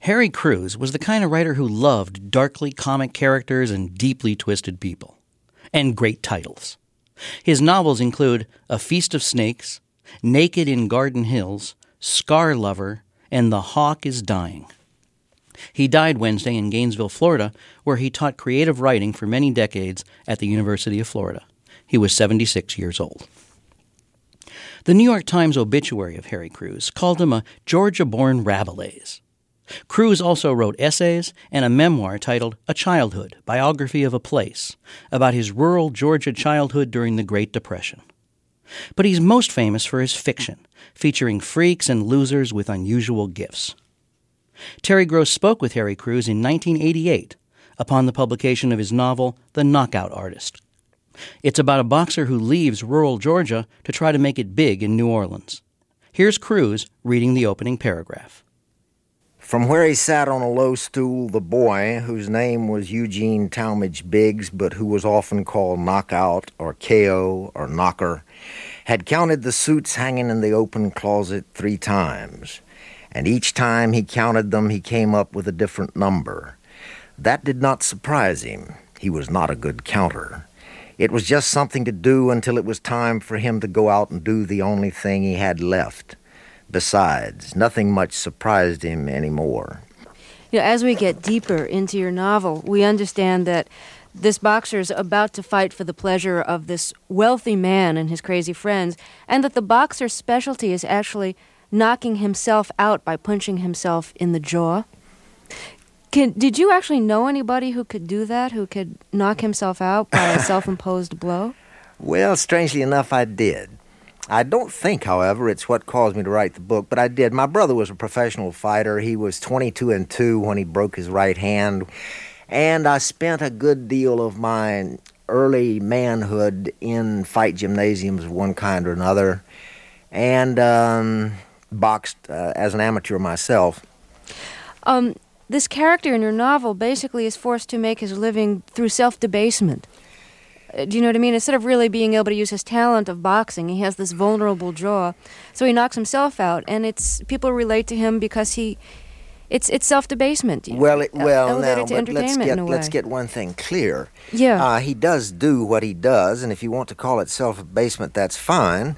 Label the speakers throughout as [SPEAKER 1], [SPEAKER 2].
[SPEAKER 1] Harry Crews was the kind of writer who loved darkly comic characters and deeply twisted people. And great titles. His novels include A Feast of Snakes, Naked in Garden Hills, Scar Lover, and The Hawk is Dying. He died Wednesday in Gainesville, Florida, where he taught creative writing for many decades at the University of Florida. He was 76 years old. The New York Times obituary of Harry Crews called him a Georgia-born Rabelais. Crews also wrote essays and a memoir titled A Childhood, Biography of a Place, about his rural Georgia childhood during the Great Depression. But he's most famous for his fiction, featuring freaks and losers with unusual gifts. Terry Gross spoke with Harry Crews in 1988 upon the publication of his novel The Knockout Artist. It's about a boxer who leaves rural Georgia to try to make it big in New Orleans. Here's Crews reading the opening paragraph.
[SPEAKER 2] From where he sat on a low stool, the boy, whose name was Eugene Talmadge Biggs, but who was often called Knockout or KO or Knocker, had counted the suits hanging in the open closet 3 times, and each time he counted them, he came up with a different number. That did not surprise him. He was not a good counter. It was just something to do until it was time for him to go out and do the only thing he had left. Besides, nothing much surprised him anymore.
[SPEAKER 3] As we get deeper into your novel, we understand that this boxer's about to fight for the pleasure of this wealthy man and his crazy friends, and that the boxer's specialty is actually knocking himself out by punching himself in the jaw. Did you actually know anybody who could do that, who could knock himself out by a self-imposed blow?
[SPEAKER 2] Well, strangely enough, I did. I don't think, however, it's what caused me to write the book, but I did. My brother was a professional fighter. He was 22-2 when he broke his right hand, and I spent a good deal of my early manhood in fight gymnasiums of one kind or another, and boxed as an amateur myself.
[SPEAKER 3] This character in your novel basically is forced to make his living through self-debasement. Do you know what I mean? Instead of really being able to use his talent of boxing, he has this vulnerable jaw, so he knocks himself out, and people relate to him because it's self-debasement.
[SPEAKER 2] Let's
[SPEAKER 3] get
[SPEAKER 2] one thing clear.
[SPEAKER 3] Yeah.
[SPEAKER 2] He does do what he does, and if you want to call it self-abasement, that's fine.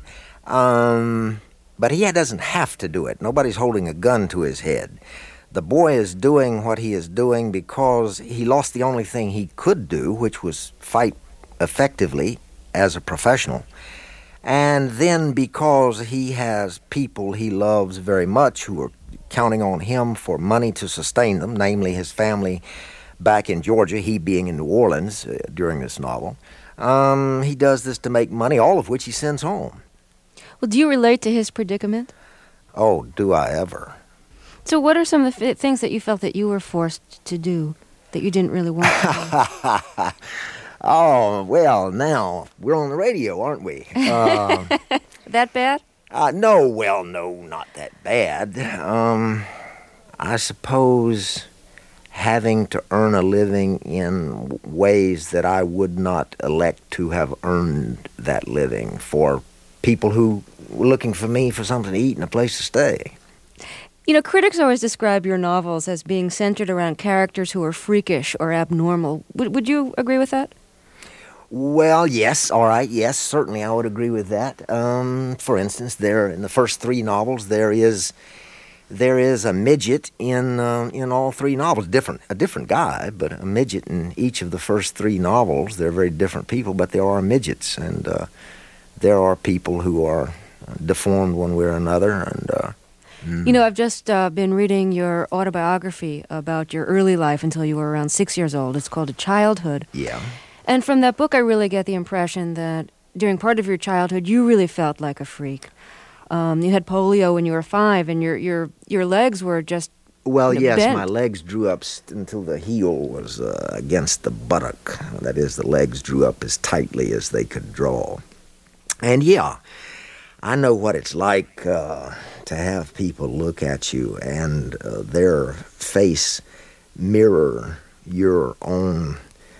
[SPEAKER 2] But he doesn't have to do it. Nobody's holding a gun to his head. The boy is doing what he is doing because he lost the only thing he could do, which was fight effectively as a professional, and then because he has people he loves very much who are counting on him for money to sustain them, namely his family back in Georgia, he being in New Orleans during this novel. He does this to make money, all of which he sends home.
[SPEAKER 3] Well, do you relate to his predicament?
[SPEAKER 2] Oh, do I ever.
[SPEAKER 3] So what are some of the things that you felt that you were forced to do that you didn't really want to do?
[SPEAKER 2] Oh, well, now, we're on the radio, aren't we?
[SPEAKER 3] That bad?
[SPEAKER 2] No, not that bad. I suppose having to earn a living in ways that I would not elect to have earned that living for people who were looking for me for something to eat and a place to stay.
[SPEAKER 3] Critics always describe your novels as being centered around characters who are freakish or abnormal. Would you agree with that?
[SPEAKER 2] Well, yes, all right, yes, certainly I would agree with that. For instance, in the first 3 novels, there is a midget in all 3 novels. A different guy, but a midget in each of the first 3 novels. They're very different people, but there are midgets, and there are people who are deformed one way or another. And
[SPEAKER 3] I've just been reading your autobiography about your early life until you were around 6 years old. It's called A Childhood.
[SPEAKER 2] Yeah.
[SPEAKER 3] And from that book, I really get the impression that during part of your childhood, you really felt like a freak. You had polio when you were 5, and your legs were just
[SPEAKER 2] Well, yes,
[SPEAKER 3] bent.
[SPEAKER 2] my legs drew up until the heel was against the buttock. That is, the legs drew up as tightly as they could draw. And yeah, I know what it's like to have people look at you and their face mirror your own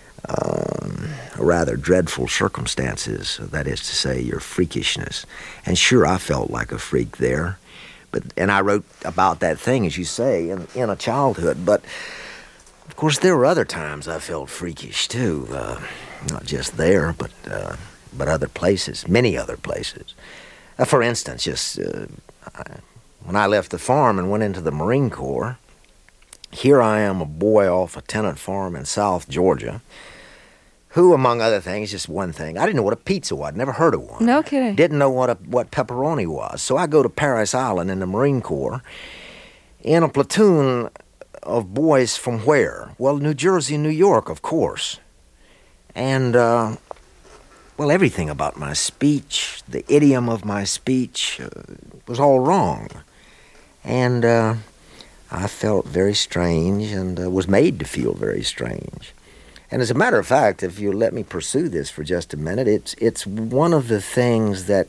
[SPEAKER 2] rather dreadful circumstances, that is to say, your freakishness. And sure, I felt like a freak there, and I wrote about that thing, as you say, in a childhood. But of course, there were other times I felt freakish too, not just there, but other places, many other places. For instance, when I left the farm and went into the Marine Corps, here I am, a boy off a tenant farm in South Georgia, who, among other things, just one thing, I didn't know what a pizza was. Never heard of one.
[SPEAKER 3] No kidding.
[SPEAKER 2] Didn't know what pepperoni was. So I go to Paris Island in the Marine Corps in a platoon of boys from where? Well, New Jersey and New York, of course. And, well, everything about my speech, the idiom of my speech, was all wrong. And I felt very strange and was made to feel very strange. And as a matter of fact, if you let me pursue this for just a minute, it's one of the things that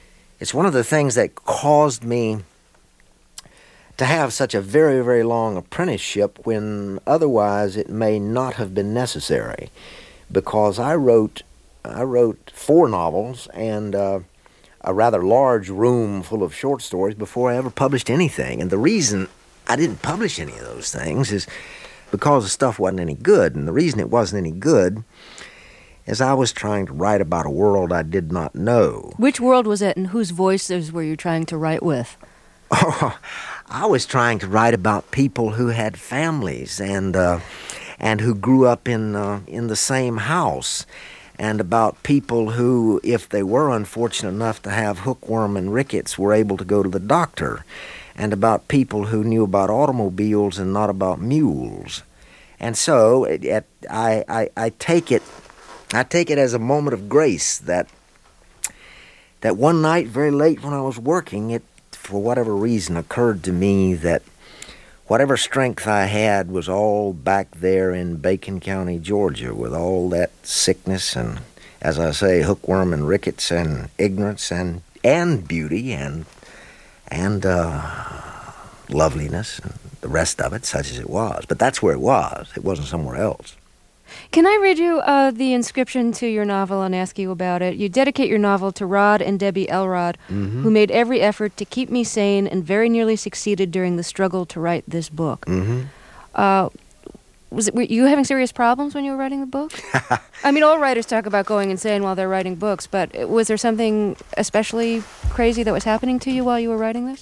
[SPEAKER 2] caused me to have such a very, very long apprenticeship when otherwise it may not have been necessary, because I wrote 4 novels and a rather large room full of short stories before I ever published anything. And the reason I didn't publish any of those things is because the stuff wasn't any good. And the reason it wasn't any good is I was trying to write about a world I did not know.
[SPEAKER 3] Which world was it, and whose voices were you trying to write with?
[SPEAKER 2] Oh, I was trying to write about people who had families and who grew up in the same house, and about people who, if they were unfortunate enough to have hookworm and rickets, were able to go to the doctor, and about people who knew about automobiles and not about mules. And so I take it as a moment of grace that one night, very late when I was working, it, for whatever reason, occurred to me that whatever strength I had was all back there in Bacon County, Georgia, with all that sickness and, as I say, hookworm and rickets and ignorance and beauty and loveliness and the rest of it, such as it was. But that's where it was. It wasn't somewhere else.
[SPEAKER 3] Can I read you the inscription to your novel and ask you about it? You dedicate your novel to Rod and Debbie Elrod, who made every effort to keep me sane and very nearly succeeded during the struggle to write this book. Were you having serious problems when you were writing the book? I mean, all writers talk about going insane while they're writing books, but was there something especially crazy that was happening to you while you were writing this?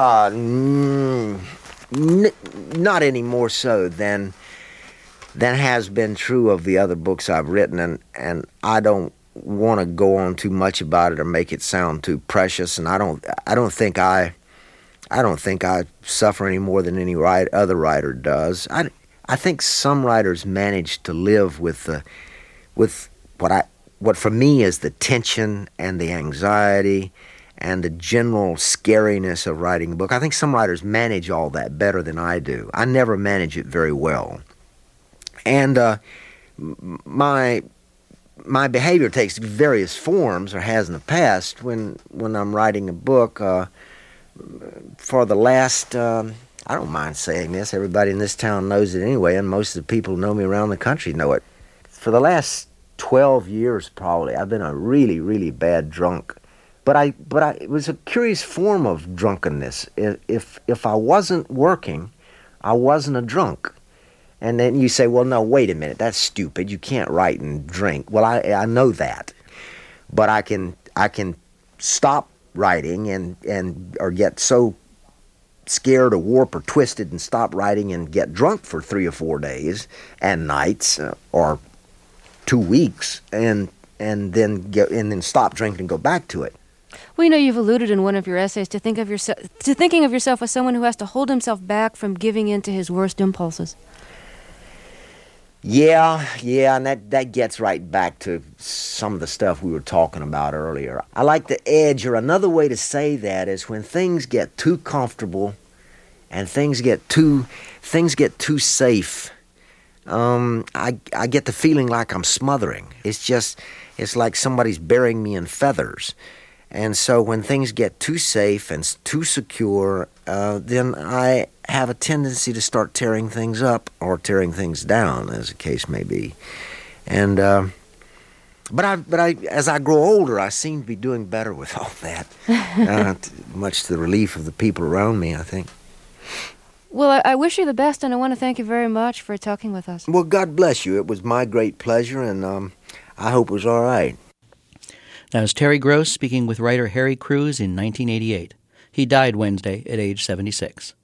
[SPEAKER 2] Not any more so than has been true of the other books I've written, and I don't want to go on too much about it or make it sound too precious, and I don't think I suffer any more than any other writer does. I think some writers manage to live with what for me is the tension and the anxiety and the general scariness of writing a book. I think some writers manage all that better than I do. I never manage it very well. And my behavior takes various forms, or has in the past, when I'm writing a book. For the last, I don't mind saying this, everybody in this town knows it anyway, and most of the people who know me around the country know it. For the last 12 years, probably, I've been a really, really bad drunk. But it was a curious form of drunkenness. If I wasn't working, I wasn't a drunk. And then you say, well, no, wait a minute, that's stupid. You can't write and drink. Well, I know that. But I can stop writing or get so scared or warped or twisted and stop writing and get drunk for 3 or 4 days and nights or 2 weeks and then stop drinking and go back to it.
[SPEAKER 3] Well, you know, you've alluded in one of your essays to thinking of yourself as someone who has to hold himself back from giving in to his worst impulses.
[SPEAKER 2] Yeah, and that gets right back to some of the stuff we were talking about earlier. I like the edge, or another way to say that is when things get too comfortable and things get too safe. I get the feeling like I'm smothering. It's like somebody's burying me in feathers. And so when things get too safe and too secure, then I have a tendency to start tearing things up or tearing things down, as the case may be. And As I grow older, I seem to be doing better with all that. Much to the relief of the people around me, I think.
[SPEAKER 3] Well, I wish you the best, and I want to thank you very much for talking with us.
[SPEAKER 2] Well, God bless you. It was my great pleasure, and I hope it was all right.
[SPEAKER 1] That was Terry Gross speaking with writer Harry Crews in 1988. He died Wednesday at age 76.